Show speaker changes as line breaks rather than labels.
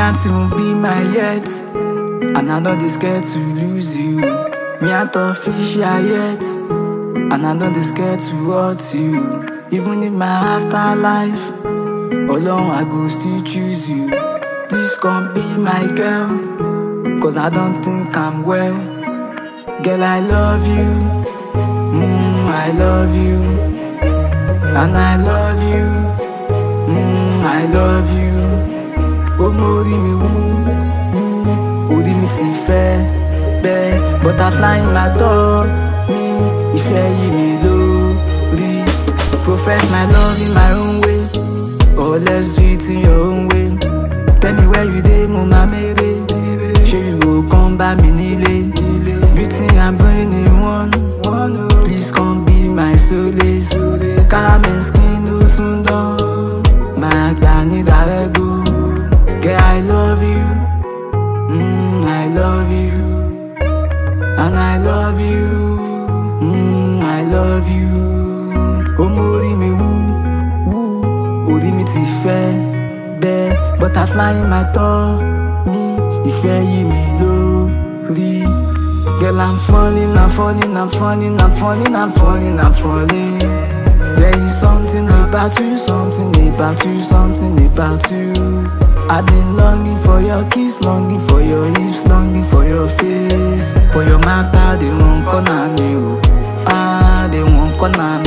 auntie will be my yet, and I know they scared to lose you. Me and tough fish yet, and I know they scared to hurt you. Even in my afterlife, alone I go still choose you. Please come be my girl, cause I don't think I'm well. Girl, I love you, I love you, and I love you, I love you. Oh, mori mi woo, odi mi ti fẹ́, butterfly in my tummy, ìfẹ́ yìí mi lórí. Profess my love in my own way, or let's do it in your own way. Tell me where you dey, mo ma mere. Sure you go come by me nílé. Beauty and brain in one. Please come be my solace. Caramel skin no tún dán. Máa gbà ní dàrẹ́gò. Girl, I love you, I love you, and I love you, I love you. Oh, mori mi woo, odi mi ti fẹ́, butterfly in my tummy, ìfẹ́ yìí mi lórí. Girl, I'm falling, I'm falling, I'm falling, I'm falling, I'm falling, I'm falling. There is something about you, something about you, something about you. I've been longing for your kiss, longing for your lips, longing for your face. For your matter, they won't corner me, they won't corner me.